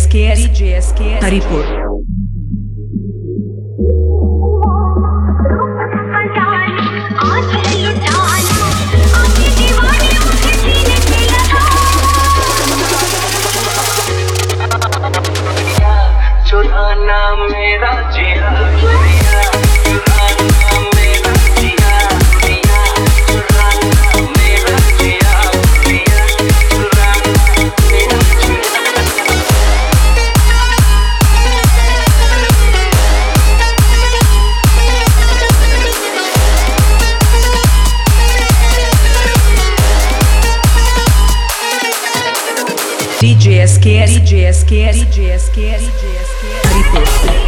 DJSK Haripur. चुराना मेरा जिया चुराना मेरा जिया चुराना मेरा जिया चुराना मेरा DJSK हरिपुर।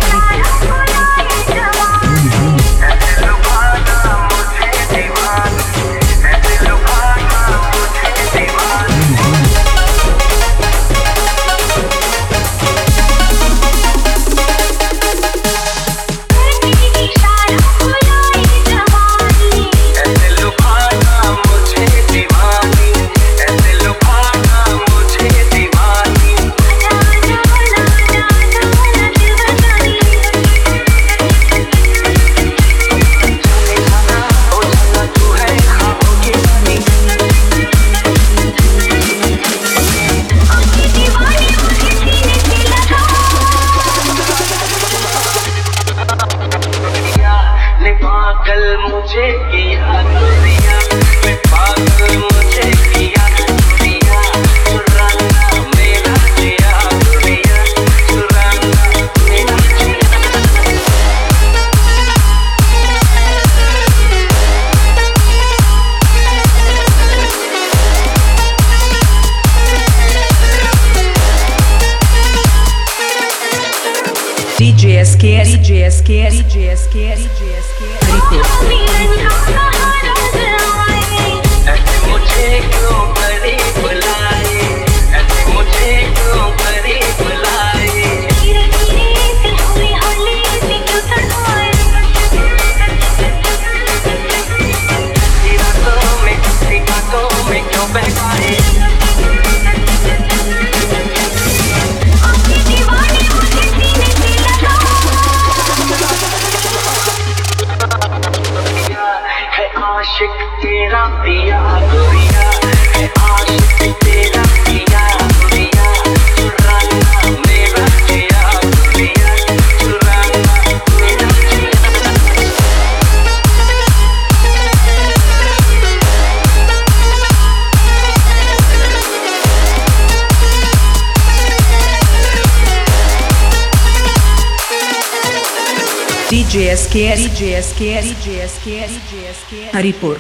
पागल मुझे किया दुनिया में पागल मुझे किया दुनिया चुराना मेरा जिया दुनिया चुराना मेरा DJSK हरिपुर। ऐसे मुझे क्यों करे बुलाए ऐसे मुझे क्यों करे बुलाए रातों में क्यों बहकाए आशिक तेरा पिया दुनिया है आशिक तेरा पिया दुनिया चुराना मेरा जिया दुनिया चुराना मेरा DJSK हरिपुर।